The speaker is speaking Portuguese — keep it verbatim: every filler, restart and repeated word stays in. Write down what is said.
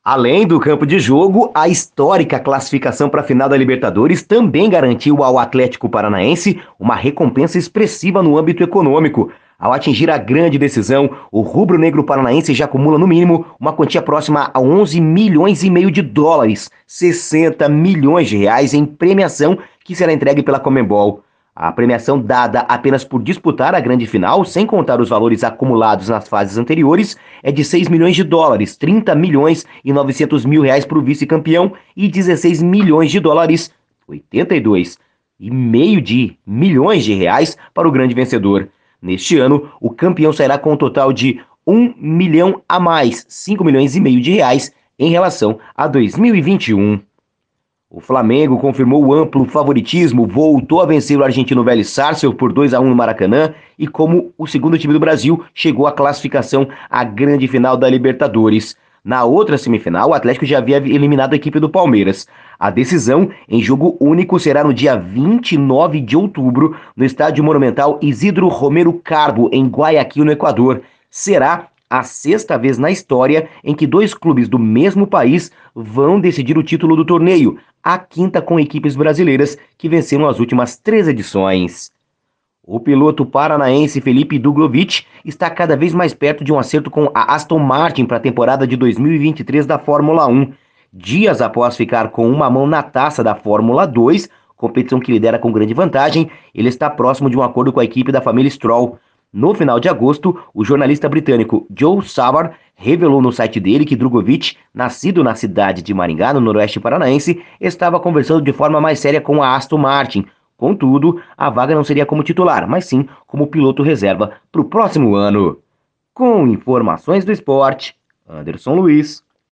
Além do campo de jogo, a histórica classificação para a final da Libertadores também garantiu ao Atlético Paranaense uma recompensa expressiva no âmbito econômico. Ao atingir a grande decisão, o rubro-negro paranaense já acumula no mínimo uma quantia próxima a onze milhões e meio de dólares, sessenta milhões de reais em premiação que será entregue pela Conmebol. A premiação dada apenas por disputar a grande final, sem contar os valores acumulados nas fases anteriores, é de seis milhões de dólares, trinta milhões e novecentos mil reais para o vice-campeão e dezesseis milhões de dólares, oitenta e dois e meio de milhões de reais para o grande vencedor. Neste ano, o campeão sairá com um total de um milhão a mais, cinco milhões e meio de reais em relação a dois mil e vinte e um. O Flamengo confirmou o amplo favoritismo, voltou a vencer o argentino Vélez Sarsfield por dois a um no Maracanã e, como o segundo time do Brasil, chegou à classificação à grande final da Libertadores. Na outra semifinal, o Atlético já havia eliminado a equipe do Palmeiras. A decisão, em jogo único, será no dia vinte e nove de outubro, no Estádio Monumental Isidro Romero Carbo, em Guayaquil, no Equador. Será a sexta vez na história em que dois clubes do mesmo país vão decidir o título do torneio, a quinta com equipes brasileiras que venceram as últimas três edições. O piloto paranaense Felipe Drugovich está cada vez mais perto de um acerto com a Aston Martin para a temporada de dois mil e vinte e três da Fórmula um. Dias após ficar com uma mão na taça da Fórmula dois, competição que lidera com grande vantagem, ele está próximo de um acordo com a equipe da família Stroll. No final de agosto, o jornalista britânico Joe Sauer revelou no site dele que Drugovich, nascido na cidade de Maringá, no noroeste paranaense, estava conversando de forma mais séria com a Aston Martin. Contudo, a vaga não seria como titular, mas sim como piloto reserva para o próximo ano. Com informações do esporte, Anderson Luiz.